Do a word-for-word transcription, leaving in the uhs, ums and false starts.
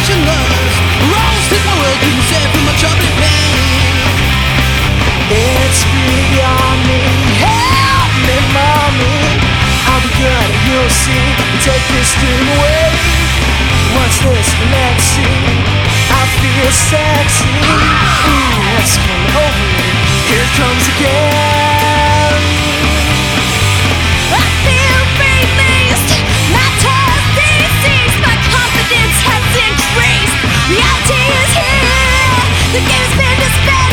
motionless. Rose take my world, you save from my troubling pain. It's beyond me, help me, mommy. I'll be good, you'll see. Take this dream away. What's this? Let's see. I feel sexy. Ooh, let's come over me. Here it comes again. I feel released. My trust deceased. My confidence has increased. Reality is here. The game's been dispelled.